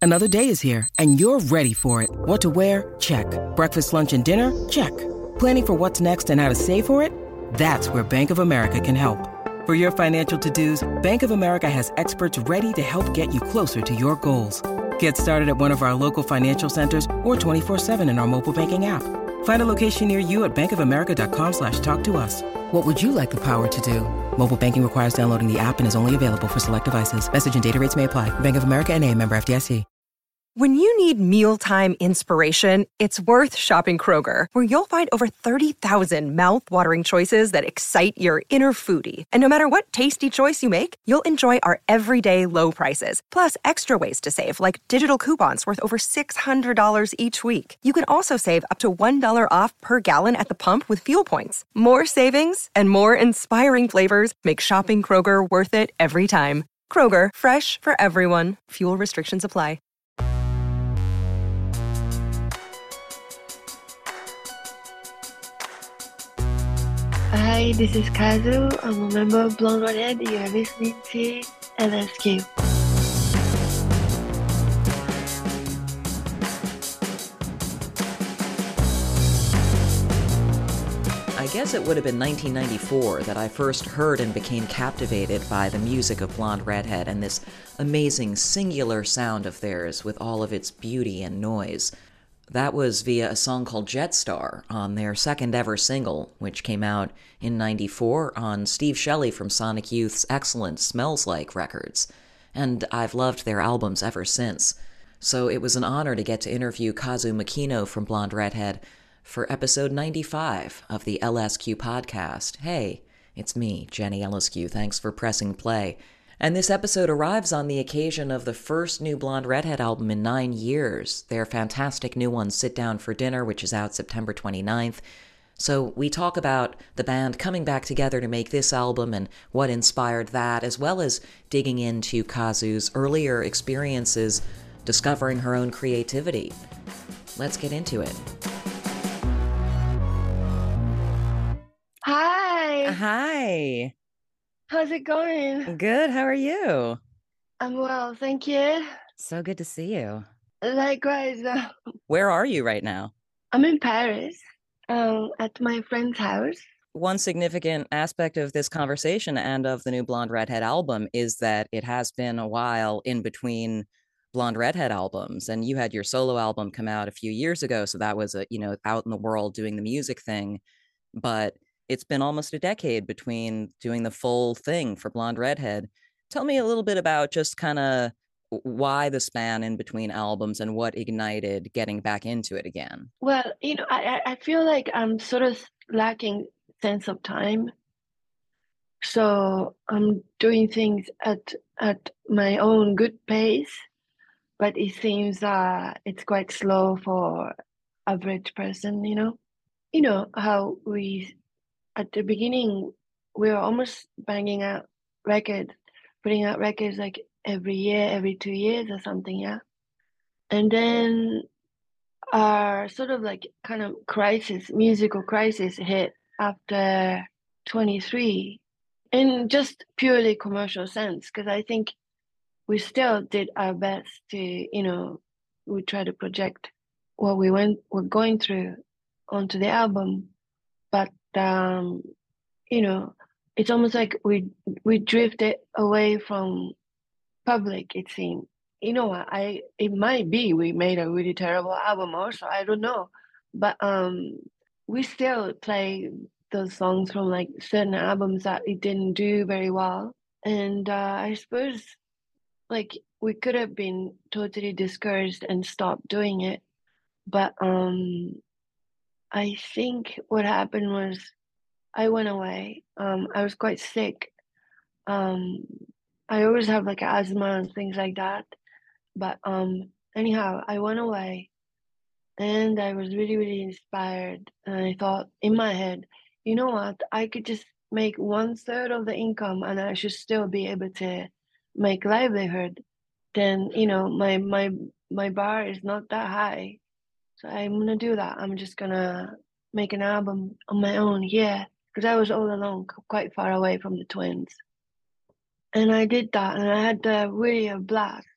Another day is here, and you're ready for it. What to wear? Check. Breakfast, lunch, and dinner? Check. Planning for what's next and how to save for it? That's where Bank of America can help. For your financial to-dos, Bank of America has experts ready to help get you closer to your goals. Get started at one of our local financial centers or 24/7 in our mobile banking app. Find a location near you at bankofamerica.com/talktous. What would you like the power to do? Mobile banking requires downloading the app and is only available for select devices. Message and data rates may apply. Bank of America N.A., member FDIC. When you need mealtime inspiration, it's worth shopping Kroger, where you'll find over 30,000 mouth-watering choices that excite your inner foodie. And no matter what tasty choice you make, you'll enjoy our everyday low prices, plus extra ways to save, like digital coupons worth over $600 each week. You can also save up to $1 off per gallon at the pump with fuel points. More savings and more inspiring flavors make shopping Kroger worth it every time. Kroger, fresh for everyone. Fuel restrictions apply. Hi, this is Kazu. I'm a member of Blonde Redhead. You're listening to LSQ. I guess it would have been 1994 that I first heard and became captivated by the music of Blonde Redhead and this amazing singular sound of theirs with all of its beauty and noise. That was via a song called Jetstar on their second ever single, which came out in '94 on Steve Shelley from Sonic Youth's excellent Smells Like records. And I've loved their albums ever since. So it was an honor to get to interview Kazu Makino from Blonde Redhead for episode 95 of the LSQ podcast. Hey, it's me, Jenny LSQ. Thanks for pressing play. And this episode arrives on the occasion of the first new Blonde Redhead album in 9 years, their fantastic new one, Sit Down for Dinner, which is out September 29th. So we talk about the band coming back together to make this album and what inspired that, as well as digging into Kazu's earlier experiences discovering her own creativity. Let's get into it. Hi. Hi. How's it going? Good. How are you? I'm well, thank you. So good to see you. Likewise. Where are you right now? I'm in Paris, at my friend's house. One significant aspect of this conversation and of the new Blonde Redhead album is that it has been a while in between Blonde Redhead albums, and you had your solo album come out a few years ago, so that was out in the world doing the music thing. But it's been almost a decade between doing the full thing for Blonde Redhead. Tell me a little bit about just kind of why the span in between albums and what ignited getting back into it again. Well, I feel like I'm sort of lacking sense of time. So I'm doing things at my own good pace, but it seems it's quite slow for average person, You know how at the beginning, we were almost banging out putting out records like every year, every 2 years or something, yeah. And then our sort of like kind of musical crisis hit after 23 in just purely commercial sense, because I think we still did our best to, we try to project what we're going through onto the album. But it's almost like we drifted away from public, it seemed. You know what? It might be we made a really terrible album also, I don't know. But we still play those songs from like certain albums that it didn't do very well. And I suppose like we could have been totally discouraged and stopped doing it. But I think what happened was I went away. I was quite sick. I always have like asthma and things like that. But anyhow, I went away and I was really, really inspired. And I thought in my head, you know what? I could just make 1/3 of the income and I should still be able to make livelihood. Then, my bar is not that high. So I'm gonna do that. I'm just gonna make an album on my own here, because I was all alone, quite far away from the twins. And I did that, and I had really a blast.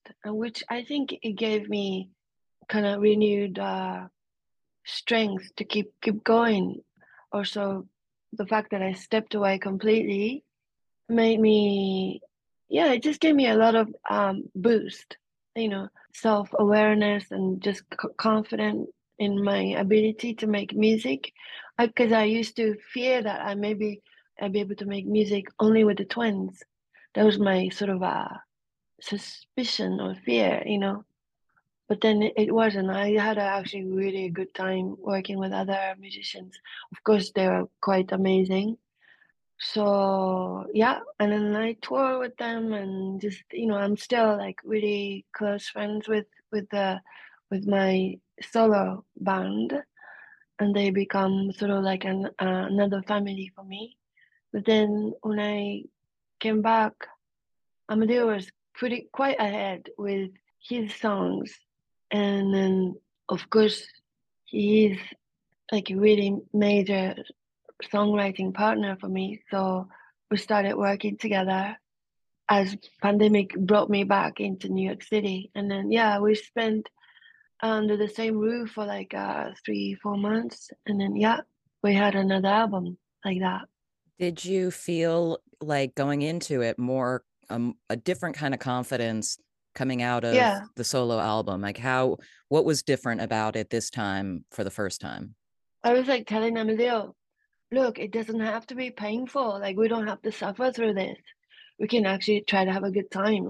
and which I think it gave me kind of renewed strength to keep going. Also, the fact that I stepped away completely made me, yeah, it just gave me a lot of boost, self-awareness and just confident in my ability to make music. Because I used to fear that I'd be able to make music only with the twins. That was my sort of suspicion or fear. But then it wasn't. I had actually really good time working with other musicians. Of course, they were quite amazing. So yeah, and then I tour with them, and just I'm still like really close friends with my solo band, and they become sort of like another family for me. But then when I came back, Amadeo was quite ahead with his songs, and then of course he's like a really major songwriting partner for me. So we started working together as pandemic brought me back into New York City. And then yeah, we spent under the same roof for like 3-4 months. And then yeah, we had another album like that. Did you feel like going into it more a different kind of confidence coming out of Yeah. the solo album? Like what was different about it this time for the first time? I was like telling Amadeo, look, it doesn't have to be painful. Like we don't have to suffer through this. We can actually try to have a good time.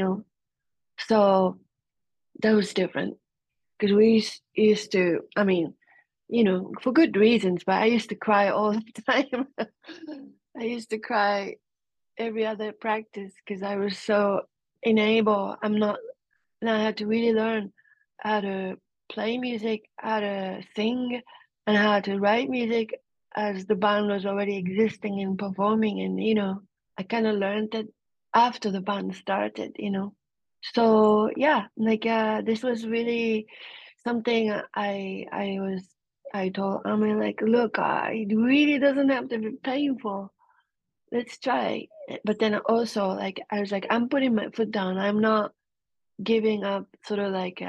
So that was different because we used to, I mean, for good reasons, but I used to cry all the time. I used to cry every other practice because I was so unable. And I had to really learn how to play music, how to sing, and how to write music as the band was already existing and performing. And, I kind of learned it after the band started. So yeah, like this was really something I told Amy, like, look, it really doesn't have to be painful. Let's try. But then also, like, I was like, I'm putting my foot down. I'm not giving up, sort of like,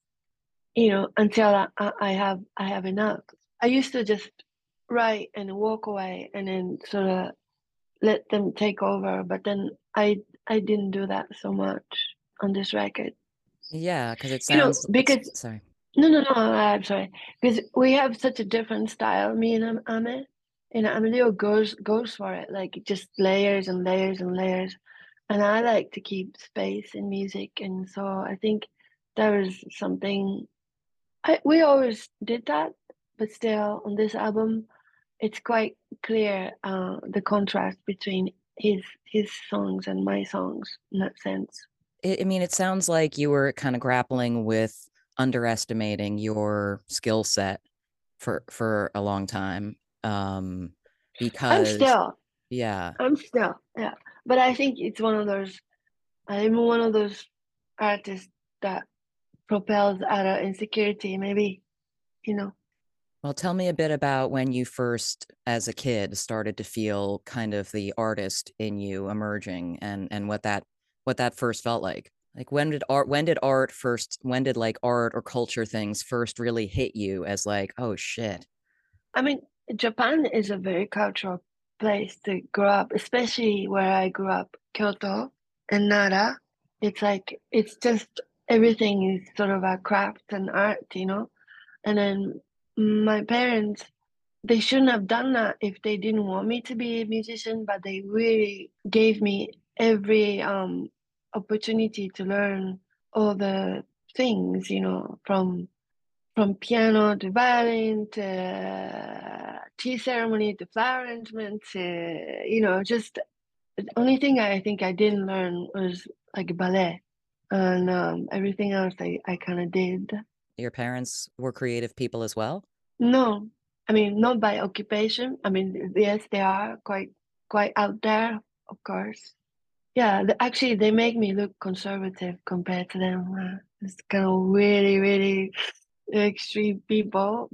until I have enough. I used to just write and walk away, and then sort of let them take over. But then I didn't do that so much on this record. Yeah, because it sounds Because sorry. no, I'm sorry. Because we have such a different style, me and Ame. Amadeo goes for it, like just layers and layers and layers. And I like to keep space in music, and so I think there is something we always did that, but still on this album, it's quite clear the contrast between his songs and my songs in that sense. I mean, it sounds like you were kind of grappling with underestimating your skill set for a long time. I'm Because still, yeah, yeah. But I think it's one of those. I'm one of those artists that propels out of insecurity, maybe, you know. well, tell me a bit about when you first, as a kid, started to feel kind of the artist in you emerging, and what that first felt like. Like when did like art or culture things first really hit you as like, oh shit. I mean, Japan is a very cultural place to grow up, especially where I grew up, Kyoto and Nara. It's like, it's just everything is sort of a craft and art. And then my parents, they shouldn't have done that if they didn't want me to be a musician, but they really gave me every opportunity to learn all the things, from piano to violin to tea ceremony to flower arrangement to, just the only thing I think I didn't learn was like ballet. And everything else I kind of did. Your parents were creative people as well? No, I mean, not by occupation. I mean, yes, they are quite out there, of course. Yeah, actually, they make me look conservative compared to them. It's kind of really, really extreme people,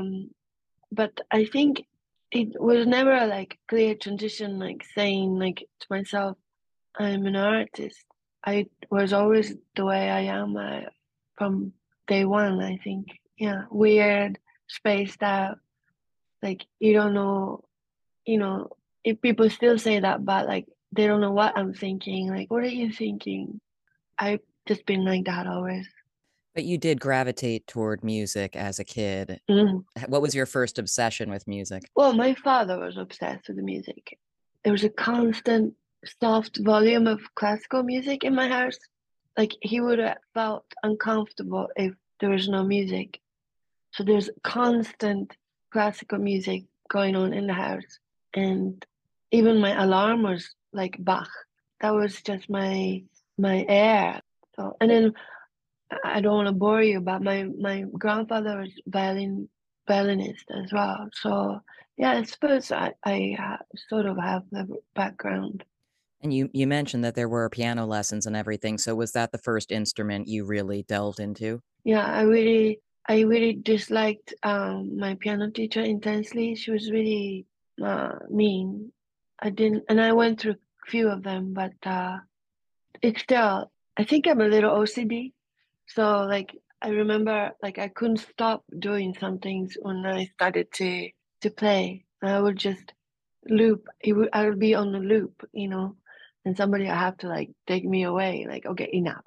but I think it was never like clear transition, like saying like to myself, I'm an artist. I was always the way I am from day one, I think. Yeah, weird, spaced out, like you don't know, you know, if people still say that, but like they don't know what I'm thinking. Like, what are you thinking? I've just been like that always. But you did gravitate toward music as a kid. Mm. What was your first obsession with music? Well, my father was obsessed with the music. There was a constant soft volume of classical music in my house. Like he would have felt uncomfortable if there was no music. So there's constant classical music going on in the house. And even my alarm was like Bach. That was just my air. So, and then I don't want to bore you, but my grandfather was violinist as well. So yeah, I suppose I sort of have the background. And you mentioned that there were piano lessons and everything. So was that the first instrument you really delved into? Yeah, I really disliked my piano teacher intensely. She was really mean. I went through a few of them, but it's still, I think I'm a little OCD. So like I remember like I couldn't stop doing some things when I started to play. I would just loop. I would be on the loop, and somebody I have to like take me away. Like, okay, enough.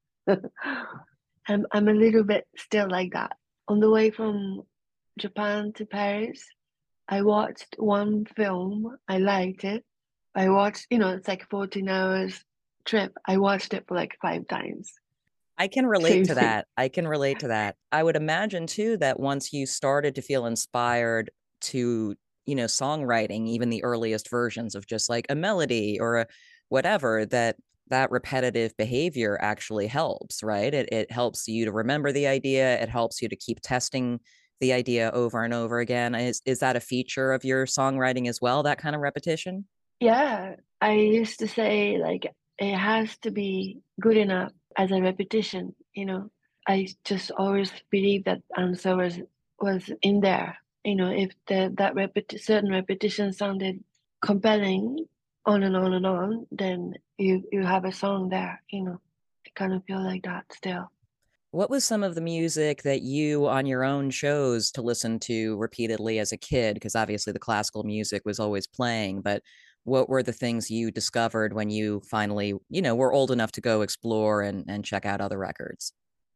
I'm a little bit still like that. On the way from Japan to Paris, I watched one film. I liked it. I watched, it's like 14 hours trip. I watched it for like 5 times. I can relate Same to thing. that. I can relate to that. I would imagine too that once you started to feel inspired to, songwriting, even the earliest versions of just like a melody or a whatever, that repetitive behavior actually helps, right? It helps you to remember the idea. It helps you to keep testing the idea over and over again. Is that a feature of your songwriting as well, that kind of repetition? Yeah, I used to say like it has to be good enough as a repetition. I just always believed that answer was in there. If that certain repetition sounded compelling on and on and on, then you have a song there. I kind of feel like that still. What was some of the music that you on your own chose to listen to repeatedly as a kid? Because obviously the classical music was always playing, but what were the things you discovered when you finally, were old enough to go explore and check out other records?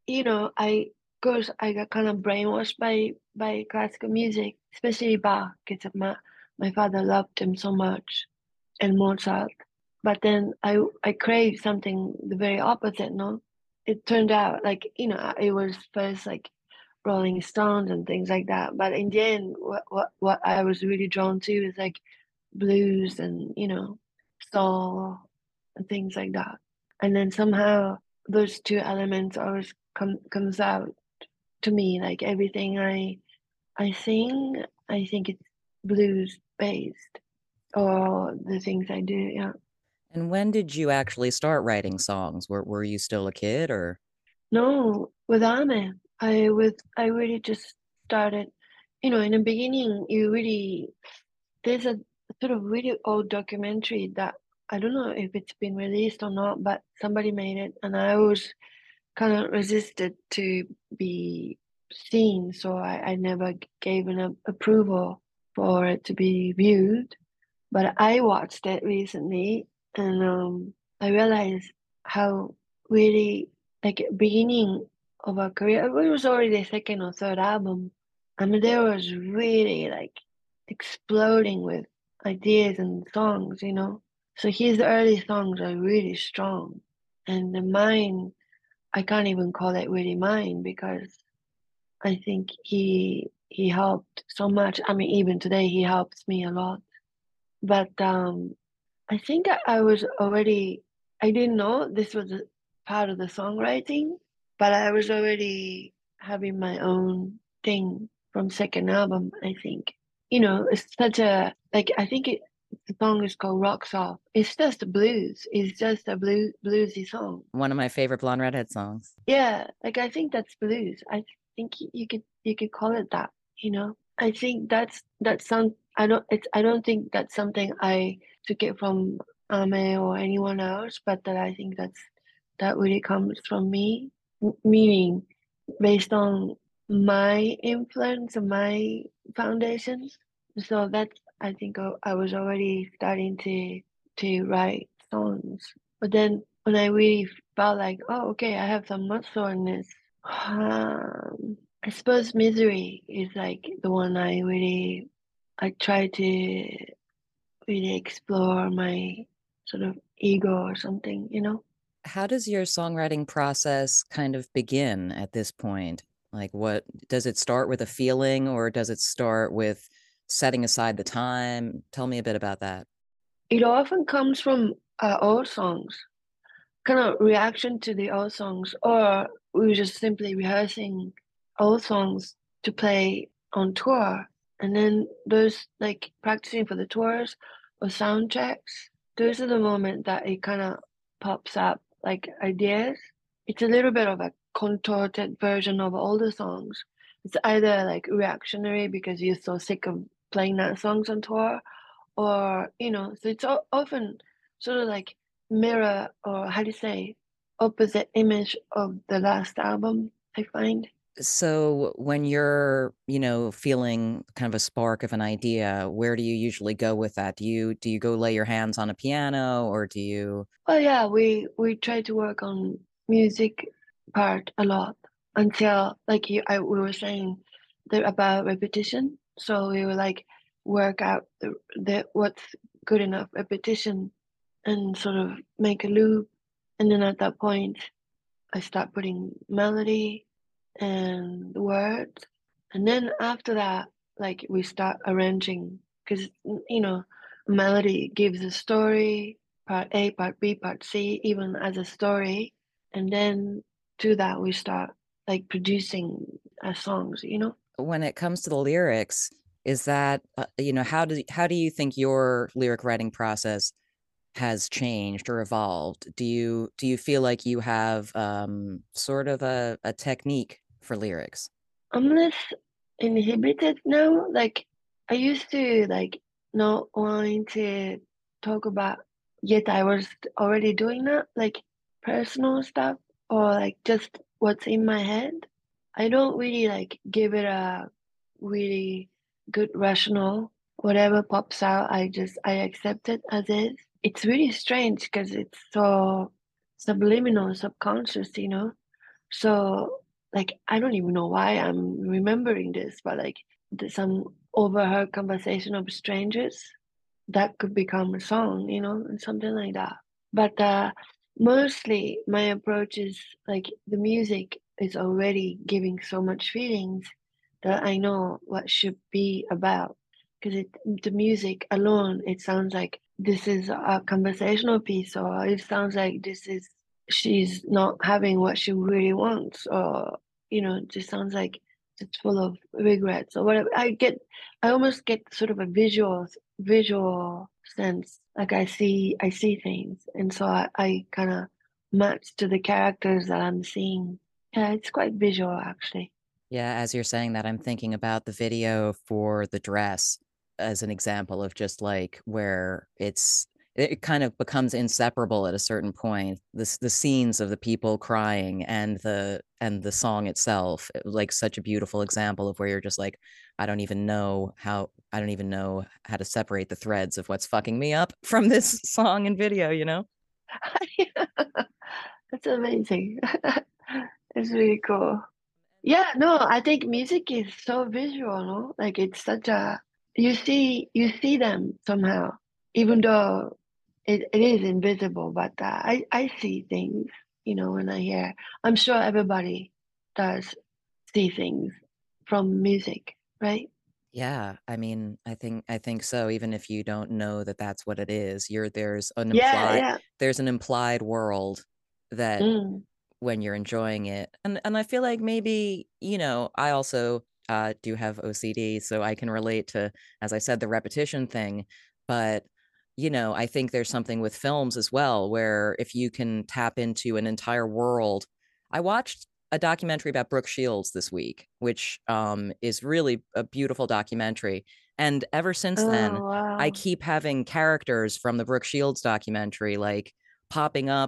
I got kind of brainwashed by classical music, especially Bach, because my father loved him so much, and Mozart. But then I craved something the very opposite, no? It turned out like, it was first like Rolling Stones and things like that. But in the end, what I was really drawn to is like blues and, soul and things like that. And then somehow those two elements always comes out to me. Like everything I sing, I think it's blues based, or the things I do. Yeah. And when did you actually start writing songs? Were you still a kid or? No, with Ame, I really just started. In the beginning, there's a sort of really old documentary that I don't know if it's been released or not, but somebody made it, and I always kind of resisted to be seen, so I never gave an approval for it to be viewed. But I watched it recently, and I realized how really like beginning of a career. It was already the second or third album. I mean, there was really like exploding with ideas and songs. So his early songs are really strong, and the mine, I can't even call it really mine because I think he helped so much. I mean, even today he helps me a lot. But I think I was already, I didn't know this was a part of the songwriting, but I was already having my own thing from second album, I think. It's such like, I think the song is called Rocks Off. It's just a blues. It's just a bluesy song. One of my favorite Blonde Redhead songs. Yeah, like I think that's blues. I think you could call it that. I think that's some I don't think that's something I took it from Ame or anyone else, but that I think that's that really comes from me, meaning based on my influence and my foundations. So that's, I think I was already starting to write songs. But then when I really felt like, oh, okay, I have some muscle in this, I suppose Misery is like the one I try to really explore my sort of ego or something, you know? How does your songwriting process kind of begin at this point? Like, what does it start with a feeling, or does it start with setting aside the time? Tell me a bit about that. It often comes from old songs, kind of reaction to the old songs, or we were just simply rehearsing old songs to play on tour. And then those, like practicing for the tours or soundtracks, those are the moment that it kind of pops up like ideas. It's a little bit of a contorted version of older songs. It's either like reactionary because you're so sick of playing that songs on tour, or so it's often sort of like mirror, or how do you say, opposite image of the last album, I find. So when you're, feeling kind of a spark of an idea, where do you usually go with that? Do you go lay your hands on a piano, or do you? Well, yeah, we try to work on music part a lot until, like we were saying, about repetition. So we will like work out the what's good enough repetition and sort of make a loop, and then at that point I start putting melody and words, and then after that, like we start arranging, because melody gives a story, part A, part B, part C, even as a story, and then to that we start like producing songs. When it comes to the lyrics, is that how do you think your lyric writing process has changed or evolved? Do you feel like you have sort of a technique for lyrics? I'm less inhibited now. Like I used to like not wanting to talk about, yet I was already doing that, like personal stuff or like just what's in my head. I don't really like give it a really good rational. Whatever pops out, I accept it as is. It's really strange because it's so subliminal, subconscious. So, like, I don't even know why I'm remembering this, but like, some overheard conversation of strangers that could become a song, and something like that. But mostly my approach is like the music is already giving so much feelings that I know what should be about. Because the music alone, it sounds like this is a conversational piece, or it sounds like this is she's not having what she really wants, or it just sounds like it's full of regrets or whatever. I almost get sort of a visual sense, like I see things, and so I kind of match to the characters that I'm seeing. Yeah, it's quite visual actually. Yeah, as you're saying that, I'm thinking about the video for The Dress as an example of just like where it kind of becomes inseparable at a certain point. The scenes of the people crying and the song itself, it was like such a beautiful example of where you're just like, I don't even know how to separate the threads of what's fucking me up from this song and video. That's amazing. It's really cool. Yeah, no, I think music is so visual, no? Like it's such a you see them somehow, even though it is invisible, but I see things, when I hear. I'm sure everybody does see things from music, right? Yeah, I mean, I think so. Even if you don't know that that's what it is, Yeah, yeah. there's an implied world that Mm. when you're enjoying it. And I feel like maybe, I also do have OCD, so I can relate to, as I said, the repetition thing. But, I think there's something with films as well, where if you can tap into an entire world. I watched a documentary about Brooke Shields this week, which is really a beautiful documentary. And ever since then, Oh, I wow. keep having characters from the Brooke Shields documentary like popping up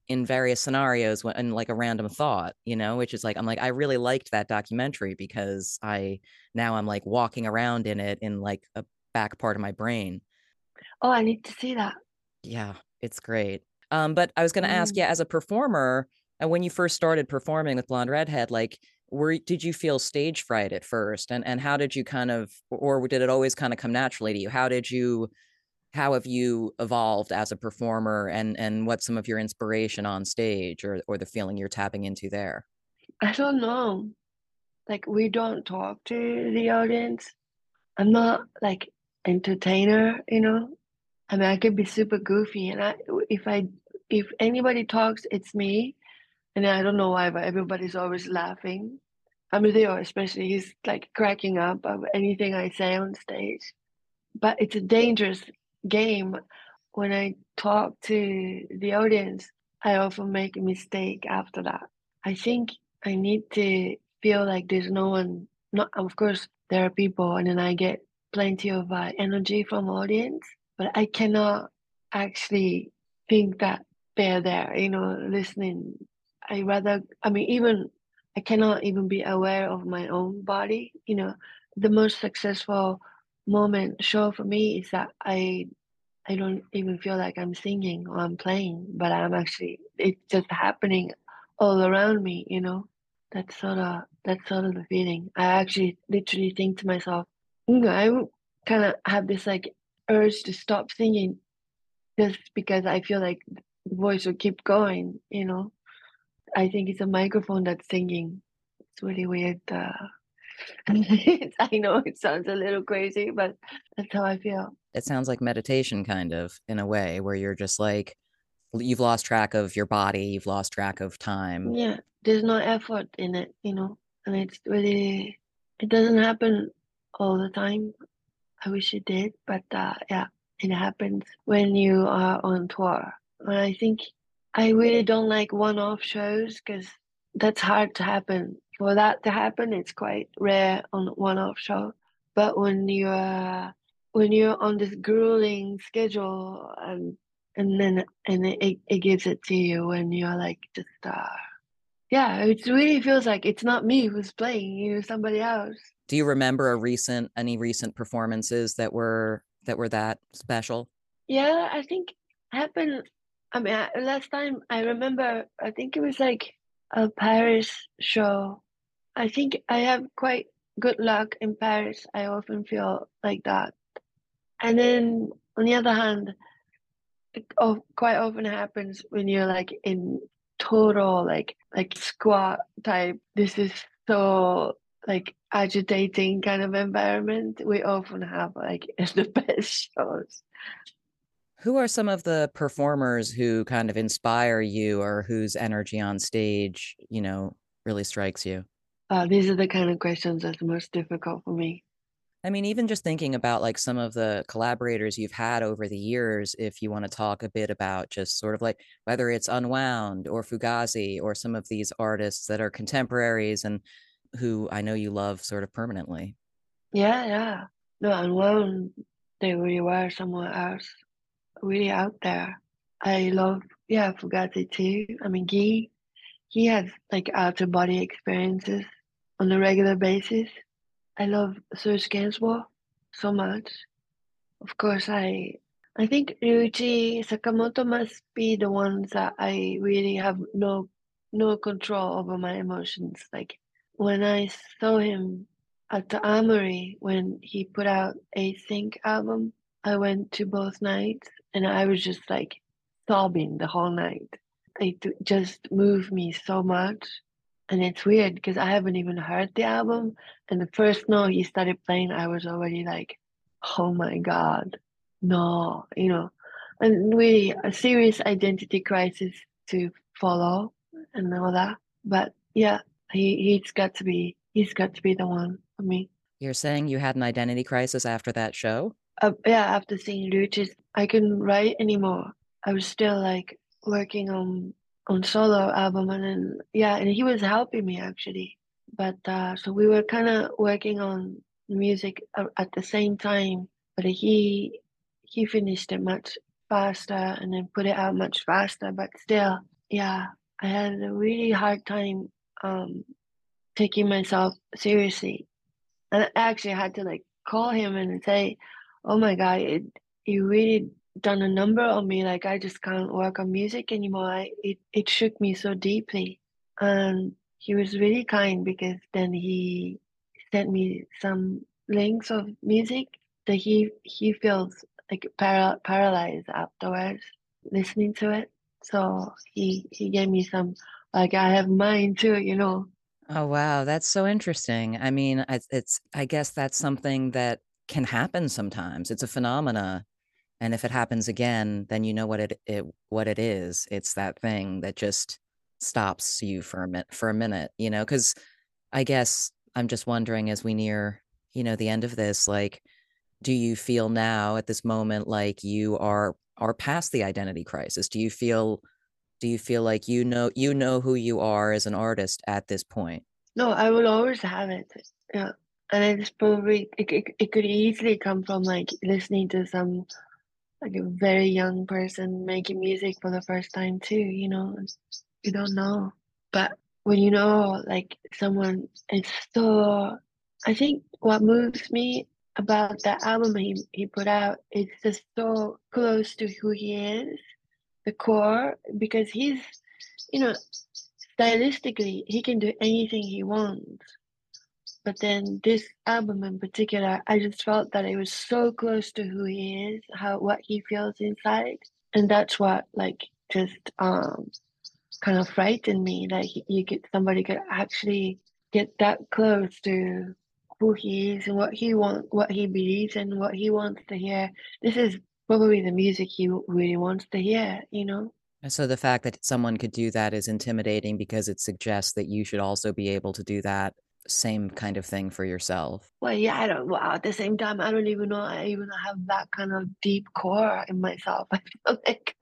in various scenarios when, and like a random thought, which is like, I'm like, I really liked that documentary because I'm like walking around in it in like a back part of my brain. Oh, I need to see that. Yeah, it's great. But I was going to ask, Mm. yeah, as a performer, and when you first started performing with Blonde Redhead, like, did you feel stage fright at first, and how did you kind of, or did it always kind of come naturally to you? How have you evolved as a performer, and what's some of your inspiration on stage, or the feeling you're tapping into there? I don't know. Like we don't talk to the audience. I'm not like entertainer, you know. I mean, I could be super goofy, and if anybody talks, it's me, and I don't know why, but everybody's always laughing. Amadeo, especially, he's like cracking up of anything I say on stage. But it's a dangerous game. When I talk to the audience, I often make a mistake after that. I think I need to feel like there's no one. Not, of course, there are people, and then I get plenty of energy from audience, but I cannot actually think that they're there, listening. I mean, even I cannot even be aware of my own body. The most successful moment show for me is that I don't even feel like I'm singing or I'm playing, but it's just happening all around me. That's sort of the feeling. I actually literally think to myself, I kind of have this like urge to stop singing just because I feel like the voice will keep going. I think it's a microphone that's singing. It's really weird. I know it sounds a little crazy, but that's how I feel. It sounds like meditation, kind of, in a way, where you're just like, you've lost track of your body, you've lost track of time. Yeah, there's no effort in it, and it doesn't happen all the time. I wish it did, but yeah, it happens when you are on tour. And I think I really don't like one-off shows because that's hard to happen. For that to happen, it's quite rare on one-off show. But when you're on this grueling schedule and it gives it to you when you're like just yeah, it really feels like it's not me who's playing, somebody else. Do you remember any recent performances that special? Yeah, I think happened. I mean, last time I remember, I think it was like a Paris show. I think I have quite good luck in Paris. I often feel like that. And then on the other hand, quite often happens when you're like in total like squat type. This is so like agitating kind of environment. We often have like the best shows. Who are some of the performers who kind of inspire you, or whose energy on stage, really strikes you? These are the kind of questions that's most difficult for me. I mean, even just thinking about like some of the collaborators you've had over the years, if you want to talk a bit about just sort of like whether it's Unwound or Fugazi or some of these artists that are contemporaries and who I know you love sort of permanently. Yeah, yeah. No, and when they really were somewhere else, really out there. I love, yeah, Fugazi too. I mean, he has like out of body experiences on a regular basis. I love Serge Gainsbourg so much. Of course, I think Ryuichi Sakamoto must be the ones that I really have no control over my emotions. Like when I saw him at the Armory when he put out a Think album, I went to both nights and I was just like sobbing the whole night. Just moved me so much. And it's weird because I haven't even heard the album. And the first note he started playing, I was already like, oh my God, no. And really a serious identity crisis to follow and all that. But yeah, he's got to be the one for me. You're saying you had an identity crisis after that show? Yeah, after seeing Luch's, I couldn't write anymore. I was still like working on solo album, and then yeah, and he was helping me actually. But so we were kind of working on music at the same time, but he finished it much faster and then put it out much faster. But still, yeah, I had a really hard time um taking myself seriously. And I actually had to like call him and say, "Oh my God, you really done a number on me. Like I just can't work on music anymore. It shook me so deeply." And he was really kind because then he sent me some links of music that he feels like paralyzed afterwards listening to it. So he gave me some, like I have mine too, you know. Oh, wow. That's so interesting. I mean, I guess that's something that can happen sometimes. It's a phenomena. And if it happens again, then you know what it is. It's that thing that just stops you for a minute, you know, because I guess I'm just wondering as we near, you know, the end of this, like, do you feel now at this moment like you are past the identity crisis? Do you feel like you know who you are as an artist at this point? No, I will always have it. Yeah. And it's probably it could easily come from like listening to some like a very young person making music for the first time too, you know. You don't know. But when you know like someone it's so I think what moves me about that album he put out, it's just so close to who he is, the core, because he's you know, stylistically he can do anything he wants. But then this album in particular, I just felt that it was so close to who he is, how what he feels inside, and that's what like just kind of frightened me. Like somebody could actually get that close to who he is and what he believes in, what he wants to hear. This is probably the music he really wants to hear, you know. And so the fact that someone could do that is intimidating because it suggests that you should also be able to do that same kind of thing for yourself. Well, yeah, I don't. Well, at the same time, I don't even know I even have that kind of deep core in myself. I feel like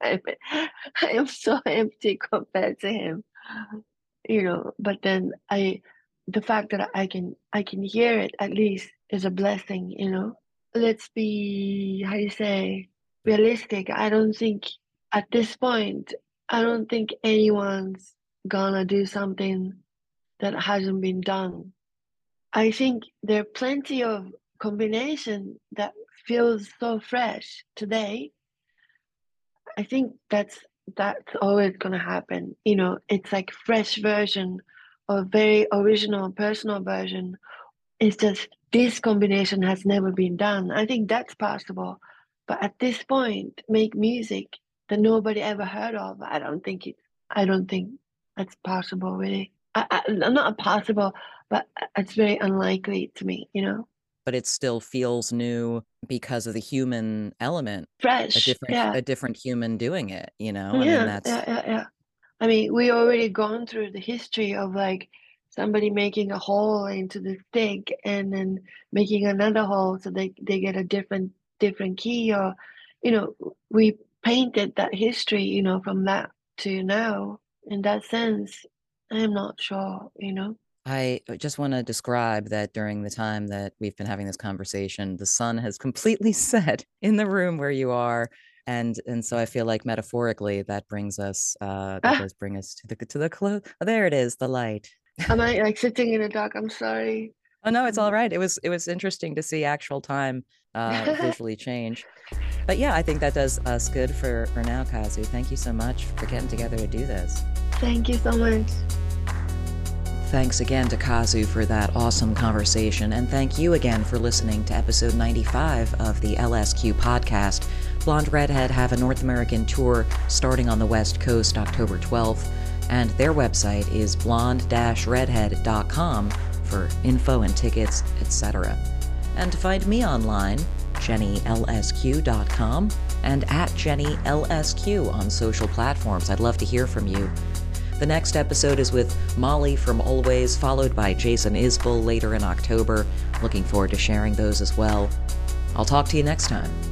I am so empty compared to him, you know. But then the fact that I can hear it at least is a blessing, you know. Let's be, how do you say, realistic. I don't think at this point, I don't think anyone's gonna do something that hasn't been done. I think there are plenty of combination that feels so fresh today. I think that's always gonna happen. You know, it's like fresh version or very original personal version. It's just this combination has never been done. I think that's possible. But at this point, make music that nobody ever heard of. I don't think that's possible really. Not possible, but it's very unlikely to me, you know? But it still feels new because of the human element, Fresh, yeah. a different human doing it, you know? I mean, Yeah, that's yeah. I mean, we already gone through the history of like somebody making a hole into the stick and then making another hole so they get a different key or you know, we painted that history, you know, from that to now. In that sense, I'm not sure, you know. I just want to describe that during the time that we've been having this conversation, the sun has completely set in the room where you are. And so I feel like metaphorically that brings us that Ah, does bring us to the close. Oh, there it is, the light. am I like sitting in the dark? I'm sorry. Oh no, it's all Um, right. It was interesting to see actual time visually change. But yeah, I think that does us good for now, Kazu. Thank you so much for getting together to do this. Thank you so much. Thanks again to Kazu for that awesome conversation, and thank you again for listening to episode 95 of the LSQ podcast. Blonde Redhead have a North American tour starting on the West Coast October 12th, and their website is blonde-redhead.com for info and tickets, etc. And to find me online, jennylsq.com and at jennylsq on social platforms. I'd love to hear from you. The next episode is with Molly from Always, followed by Jason Isbell later in October. Looking forward to sharing those as well. I'll talk to you next time.